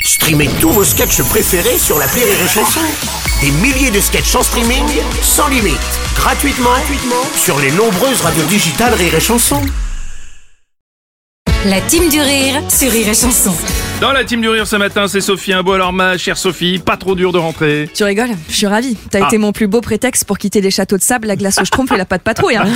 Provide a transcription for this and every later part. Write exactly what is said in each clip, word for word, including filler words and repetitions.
Streamez tous vos sketchs préférés sur l'appli Rire et Chanson. Des milliers de sketchs en streaming, sans limite, gratuitement, gratuitement sur les nombreuses radios digitales Rire et Chanson. La team du rire sur Rire et Chanson. Dans la team du rire ce matin, c'est Sophie Imbeau. Alors ma chère Sophie, pas trop dur de rentrer. Tu rigoles? Je suis ravie. T'as Ah. été mon plus beau prétexte pour quitter les châteaux de sable, la glace au schtroumpf et la pâte patrouille. Hein.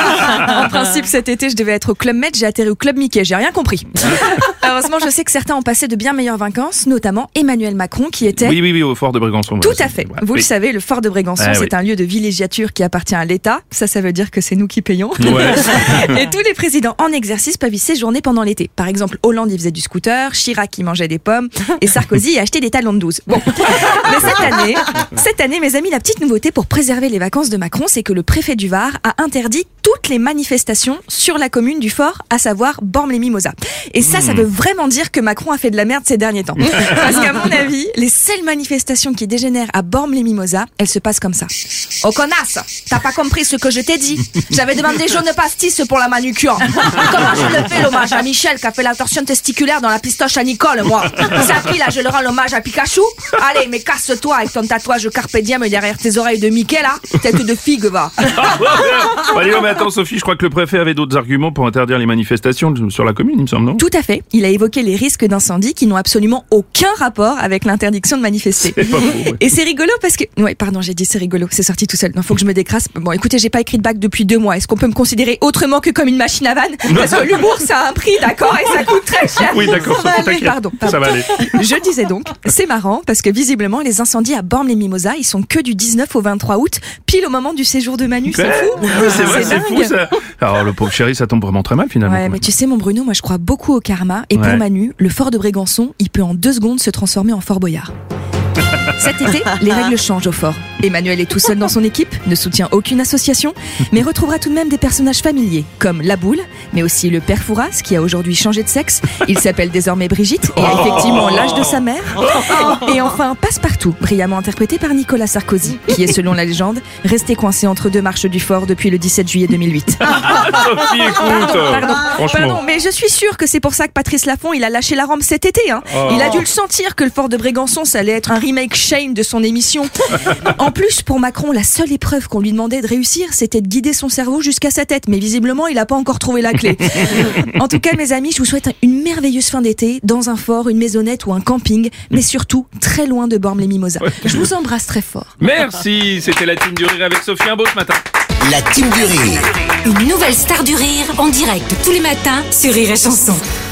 En principe, cet été, je devais être au Club Med, j'ai atterri au Club Mickey. J'ai rien compris. Heureusement, je sais que certains ont passé de bien meilleures vacances, notamment Emmanuel Macron qui était... Oui, oui, oui, au fort de Brégançon. Tout voilà, à fait. voilà. Vous Oui. le savez, le fort de Brégançon, Ah, c'est oui. un lieu de villégiature qui appartient à l'État. Ça, ça veut dire que c'est nous qui payons. Ouais. Et tous les présidents en exercice peuvent y séjourner pendant l'été. Par exemple, Hollande, il faisait du scooter, Chirac, il mangeait des pommes, et Sarkozy, il achetait des talons de douze. Bon. Mais cette année, cette année, mes amis, la petite nouveauté pour préserver les vacances de Macron, c'est que le préfet du Var a interdit toutes les manifestations sur la commune du fort, à savoir Bormes-les-Mimosas. Et ça, ça veut vraiment dire que Macron a fait de la merde ces derniers temps. Parce qu'à mon avis, les seules manifestations qui dégénèrent à Bormes-les-Mimosas, elles se passent comme ça. Oh connasse, t'as pas compris ce que je t'ai dit. J'avais demandé jaune pastis pour la manucure. Comment je le fais l'hommage à Michel qui a fait la torsion testiculaire dans la pistoche à Nicole, moi? C'est à qui là je le rends l'hommage à Pikachu? Allez, mais casse-toi avec ton tatouage carpe diem derrière tes oreilles de Mickey là. Tête de figue, va. Bon, allez, mais attends Sophie, je crois que le préfet avait d'autres arguments pour interdire les manifestations sur la commune, il me semble, non? Tout à fait. Il a évoqué les risques d'incendie qui n'ont absolument aucun rapport avec l'interdiction de manifester. C'est pas faux, ouais. Et c'est rigolo parce que... Ouais, pardon, j'ai dit c'est rigolo. C'est sorti tout seul. Non, faut que je me décrasse. Bon, écoutez, j'ai pas écrit de bac depuis deux mois. Est-ce qu'on peut me considérer autrement que comme une machine à vanne? Parce que l'humour, ça a un prix, d'accord? Et ça coûte très cher. Oui, d'accord, Ça va Sophie, aller, t'inquiète. pardon, Ça pardon. va aller. Je disais donc, c'est marrant parce que visiblement, les incendies à Bormes-les-Mimosas, ils sont que du dix-neuf au vingt-trois août, pile au moment du séjour de Manu. C'est Ouais, fou. ouais, c'est vrai, c'est dingue. fou ça. Alors le pauvre chéri, ça tombe vraiment très mal finalement. Ouais, mais tu sais, mon Bruno, moi je crois beaucoup au karma. Et Ouais. pour Manu, le fort de Brégançon, il peut en deux secondes se transformer en Fort Boyard. Cet été, les règles changent au fort. Emmanuel est tout seul dans son équipe, ne soutient aucune association, mais retrouvera tout de même des personnages familiers, comme la boule, mais aussi le père Fouras, qui a aujourd'hui changé de sexe. Il s'appelle désormais Brigitte et a effectivement l'âge de sa mère. Et enfin, Passepartout, brillamment interprété par Nicolas Sarkozy, qui est, selon la légende, resté coincé entre deux marches du fort depuis le dix-sept juillet deux mille huit. Sophie, écoute. Pardon, pardon, Franchement. pardon, mais je suis sûre que c'est pour ça que Patrice Laffont, il a lâché la rampe cet été. Hein. Oh. Il a dû le sentir que le fort de Brégançon, ça allait être un remake Shane de son émission. En plus, pour Macron, la seule épreuve qu'on lui demandait de réussir, c'était de guider son cerveau jusqu'à sa tête. Mais visiblement, il n'a pas encore trouvé la clé. En tout cas, mes amis, je vous souhaite une merveilleuse fin d'été, dans un fort, une maisonnette ou un camping, mais surtout très loin de Bormes-les-Mimosas. Je vous embrasse très fort. Merci, c'était la team du rire avec Sophie Imbeau ce matin. La team du rire. Une nouvelle star du rire en direct tous les matins sur Rire et Chanson.